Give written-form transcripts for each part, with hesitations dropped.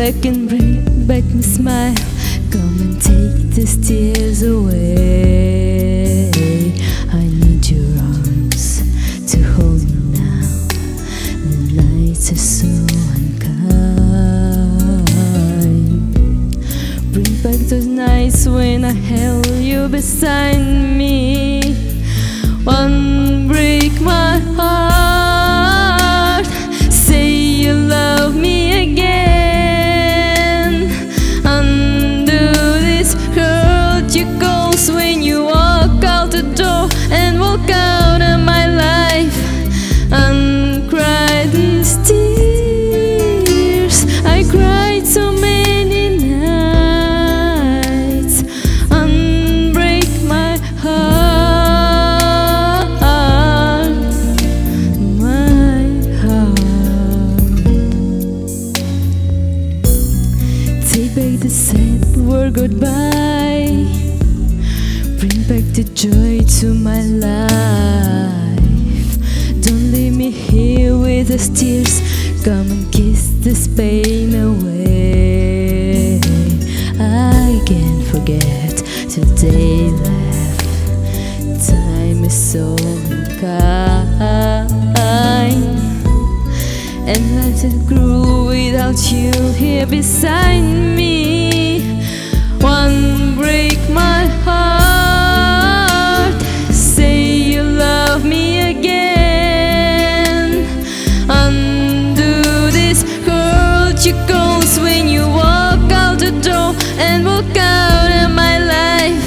back and bring back my smile. Come and take these tears away. I need your arms to hold me now. The nights are so unkind. Bring back those nights when I held you beside me. One break my heart. Say you love me again. Undo this hurt you cause when you walk out the door and walk out of my life. Uncry these tears I cried so many nights. Unbreak my heart, my heart. Take back the sad word goodbye. Bring back the joy to my life. Don't leave me here with the tears. Come and kiss this pain away. I can't forget today left. Time is so unkind, and life is cruel without you here beside me. One break my heart. Say you love me again. Undo this hurt you cause when you walk out the door and walk out of my life.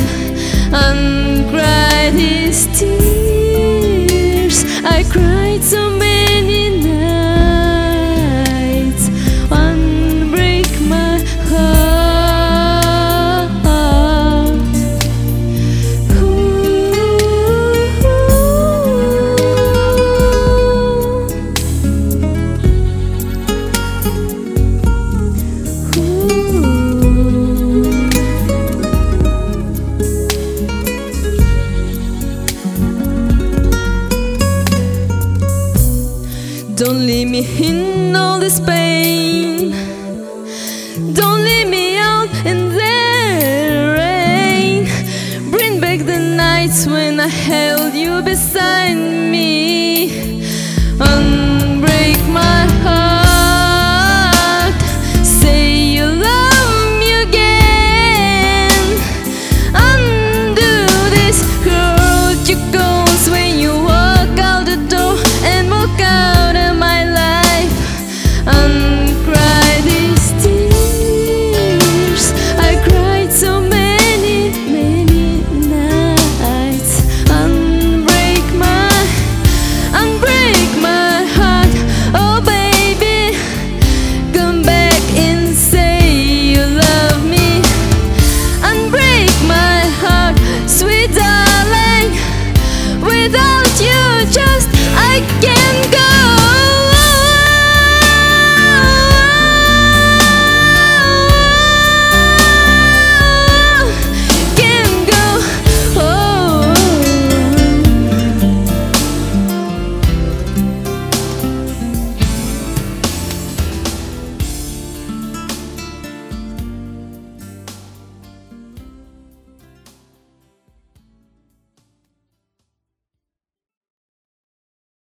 Uncry these tears I cried so many nights. Unbreak my heart. Don't leave me in all this pain. Don't leave me out in the rain. Bring back the nights when I held you beside